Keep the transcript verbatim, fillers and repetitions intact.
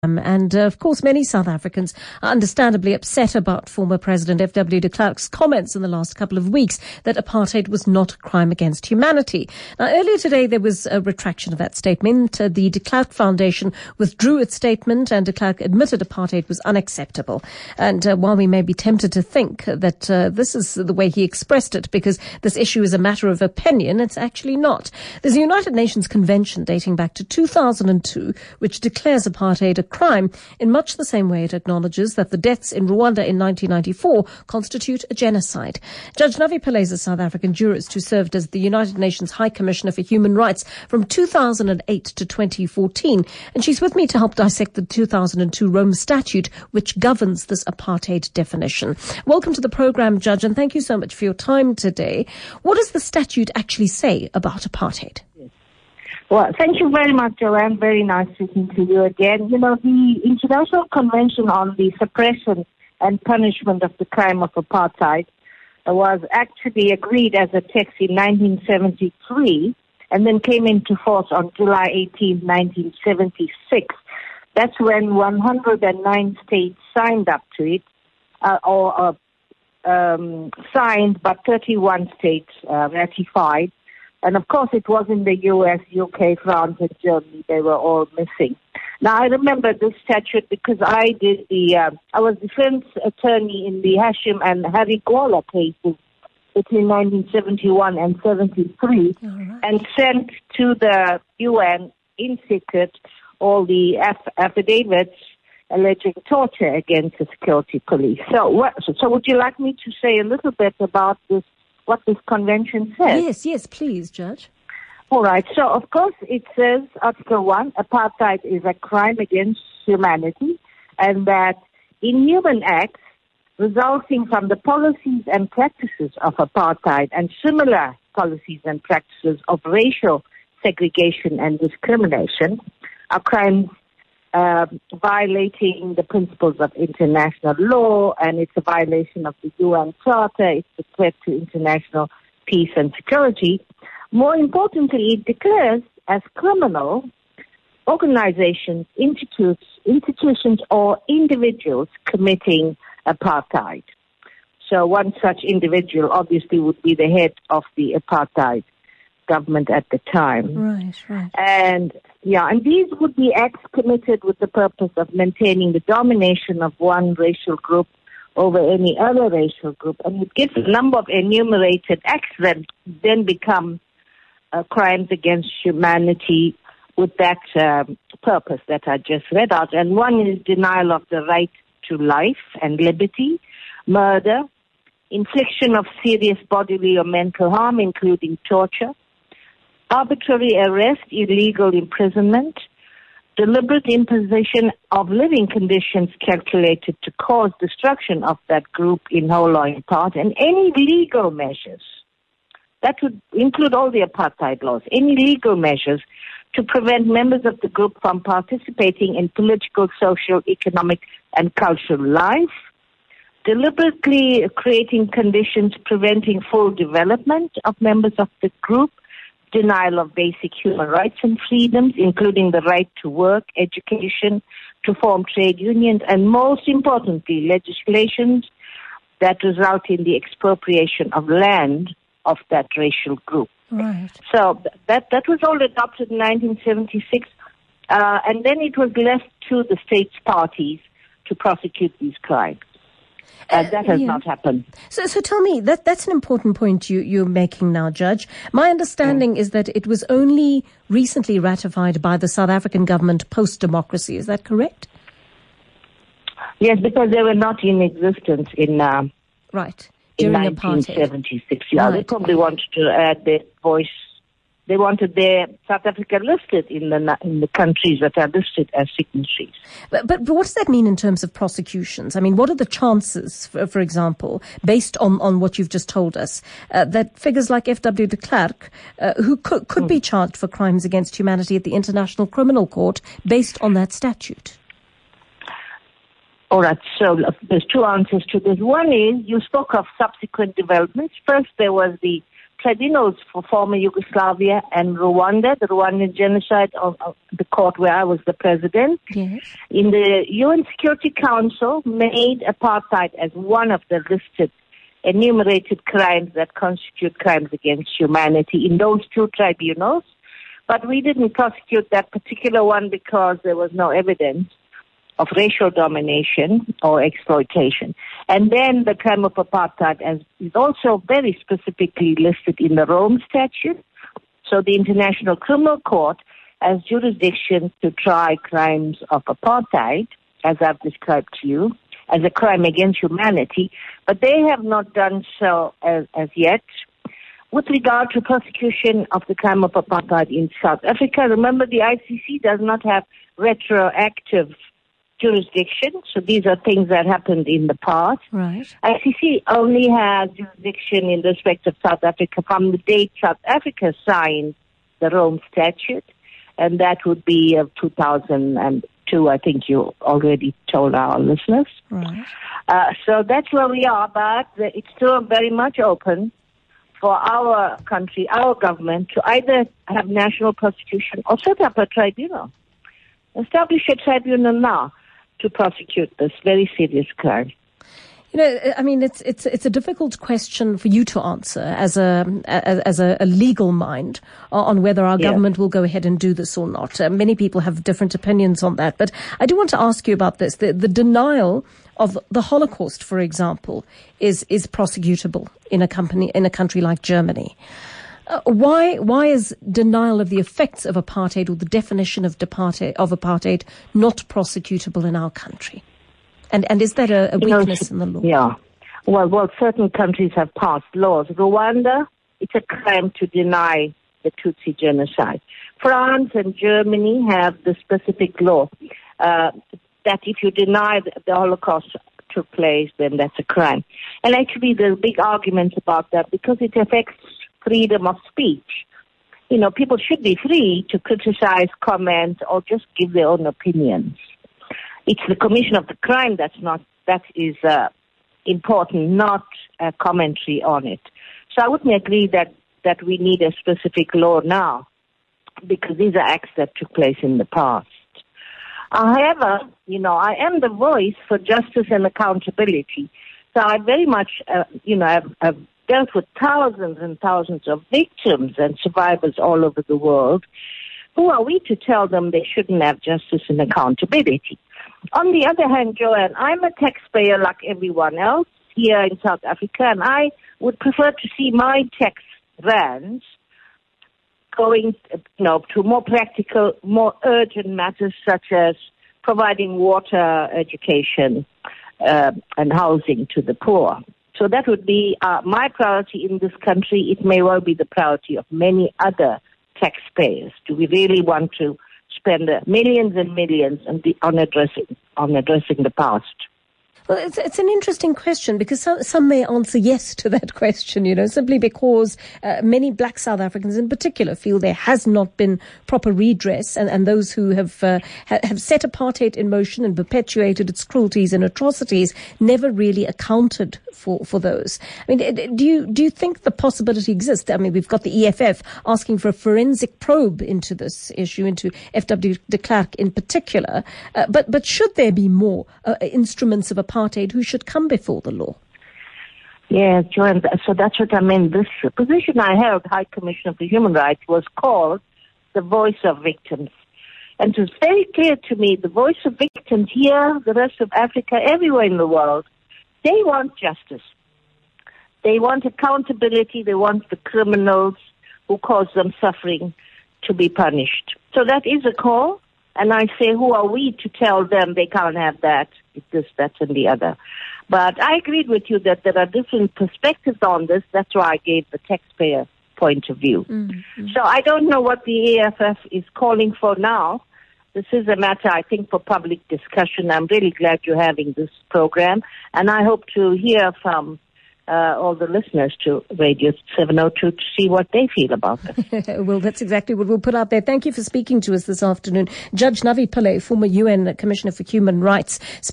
Um, and, uh, of course, many South Africans are understandably upset about former President F W de Klerk's comments in the last couple of weeks that apartheid was not a crime against humanity. Now, earlier today, there was a retraction of that statement. Uh, the de Klerk Foundation withdrew its statement, and de Klerk admitted apartheid was unacceptable. And uh, while we may be tempted to think that uh, this is the way he expressed it, because this issue is a matter of opinion, it's actually not. There's a United Nations Convention dating back to two thousand two, which declares apartheid a crime in much the same way it acknowledges that the deaths in Rwanda in nineteen ninety-four constitute a genocide. Judge Navi Pillay is a South African jurist who served as the United Nations High Commissioner for Human Rights from two thousand eight to twenty fourteen, and she's with me to help dissect the two thousand two Rome Statute, which governs this apartheid definition. Welcome to the program, Judge, and thank you so much for your time today. What does the statute actually say about apartheid? Well, thank you very much, Joanne. Very nice speaking to you again. You know, the International Convention on the Suppression and Punishment of the Crime of Apartheid was actually agreed as a text in nineteen seventy-three and then came into force on July eighteenth, nineteen seventy-six. That's when one hundred nine states signed up to it, uh, or uh, um, signed, but thirty-one states uh, ratified. And of course, it was in the U S, U K, France, and Germany. They were all missing. Now, I remember this statute because I did the, uh, I was defense attorney in the Hashim and Harry Gwala cases between nineteen seventy-one and seventy-three, right, and sent to the U N in secret all the aff- affidavits alleging torture against the security police. So, what, so would you like me to say a little bit about this? What this convention says? Yes, yes, please, Judge. All right. So, of course, it says, Article one, apartheid is a crime against humanity, and that inhuman acts resulting from the policies and practices of apartheid and similar policies and practices of racial segregation and discrimination are crimes Uh, violating the principles of international law, and it's a violation of the U N Charter. It's a threat to international peace and security. More importantly, it declares as criminal organizations, institutes, institutions, or individuals committing apartheid. So one such individual obviously would be the head of the apartheid government at the time. Right, right. And yeah, and these would be acts committed with the purpose of maintaining the domination of one racial group over any other racial group. And it gives a number of enumerated acts that then become uh, crimes against humanity with that um, purpose that I just read out. And one is denial of the right to life and liberty, murder, infliction of serious bodily or mental harm, including torture, arbitrary arrest, illegal imprisonment, deliberate imposition of living conditions calculated to cause destruction of that group in whole or in part, and any legal measures. That would include all the apartheid laws, any legal measures to prevent members of the group from participating in political, social, economic, and cultural life, deliberately creating conditions preventing full development of members of the group, denial of basic human rights and freedoms, including the right to work, education, to form trade unions, and most importantly, legislations that result in the expropriation of land of that racial group. Right. So that that was all adopted in nineteen seventy-six, uh, and then it was left to the states' parties to prosecute these crimes. Uh, that has yeah. not happened. So, so tell me, that that's an important point you, you're making now, Judge. My understanding mm. is that it was only recently ratified by the South African government post-democracy. Is that correct? Yes, because they were not in existence in uh, right in during nineteen seventy-six. Yeah, right. They probably wanted to add their voice. They wanted their South Africa listed in the in the countries that are listed as signatories. But, but what does that mean in terms of prosecutions? I mean, what are the chances, for, for example, based on, on what you've just told us, uh, that figures like F W de Klerk, uh, who could, could mm. be charged for crimes against humanity at the International Criminal Court based on that statute? All right, so uh, there's two answers to this. One is, you spoke of subsequent developments. First, there was the tribunals for former Yugoslavia and Rwanda, the Rwandan genocide of, of the court where I was the president. Yes. In the U N Security Council made apartheid as one of the listed enumerated crimes that constitute crimes against humanity in those two tribunals. But we didn't prosecute that particular one because there was no evidence of racial domination or exploitation. And then the crime of apartheid as is also very specifically listed in the Rome Statute. So the International Criminal Court has jurisdiction to try crimes of apartheid, as I've described to you, as a crime against humanity, but they have not done so as, as yet. With regard to prosecution of the crime of apartheid in South Africa, remember the I C C does not have retroactive jurisdiction, so these are things that happened in the past. Right. I C C only has jurisdiction in respect of South Africa from the date South Africa signed the Rome Statute, and that would be of two thousand two, I think you already told our listeners. Right. Uh, so that's where we are, but it's still very much open for our country, our government, to either have national prosecution or set up a tribunal. Establish a tribunal now to prosecute this very serious crime. You know, I mean, it's it's it's a difficult question for you to answer as a as, as a, a legal mind on whether our yeah. government will go ahead and do this or not. Uh, many people have different opinions on that, but I do want to ask you about this: the, the denial of the Holocaust, for example, is is prosecutable in a company in a country like Germany. Uh, why why is denial of the effects of apartheid or the definition of apartheid of apartheid not prosecutable in our country? And and is that a, a weakness you know, in the law? Yeah. Well, well, certain countries have passed laws. Rwanda, it's a crime to deny the Tutsi genocide. France and Germany have the specific law uh, that if you deny the, the Holocaust took place, then that's a crime. And actually, there's big arguments about that because it affects freedom of speech. You know, people should be free to criticize, comment, or just give their own opinions. It's the commission of the crime that's not that is uh, important, not a commentary on it. So I wouldn't agree that, that we need a specific law now, because these are acts that took place in the past. However, you know, I am the voice for justice and accountability. So I very much, uh, you know, I've, I've dealt with thousands and thousands of victims and survivors all over the world. Who are we to tell them they shouldn't have justice and accountability? On the other hand, Joanne, I'm a taxpayer like everyone else here in South Africa, and I would prefer to see my tax rands going, you know, to more practical, more urgent matters such as providing water, education, uh, and housing to the poor. So that would be uh, my priority in this country. It may well be the priority of many other taxpayers. Do we really want to spend uh, millions and millions on, the, on addressing on addressing the past? Well, it's, it's an interesting question because some, some may answer yes to that question, you know, simply because uh, many black South Africans in particular feel there has not been proper redress, and, and those who have uh, ha- have set apartheid in motion and perpetuated its cruelties and atrocities never really accounted for, for those. I mean, do you do you think the possibility exists? I mean, we've got the E F F asking for a forensic probe into this issue, into F W de Klerk in particular, uh, but but should there be more uh, instruments of apartheid who should come before the law? Yeah, Joanne, so that's what I mean. This position I held, High Commissioner for Human Rights, was called the voice of victims. And it was very clear to me, the voice of victims here, the rest of Africa, everywhere in the world, they want justice. They want accountability. They want the criminals who cause them suffering to be punished. So that is a call. And I say, who are we to tell them they can't have that, this, that, and the other? But I agreed with you that there are different perspectives on this. That's why I gave the taxpayer point of view. Mm-hmm. So I don't know what the E F F is calling for now. This is a matter, I think, for public discussion. I'm really glad you're having this program. And I hope to hear from Uh, all the listeners to Radio seven oh two to see what they feel about this. Well, that's exactly what we'll put out there. Thank you for speaking to us this afternoon. Judge Navi Pillay, former U N Commissioner for Human Rights.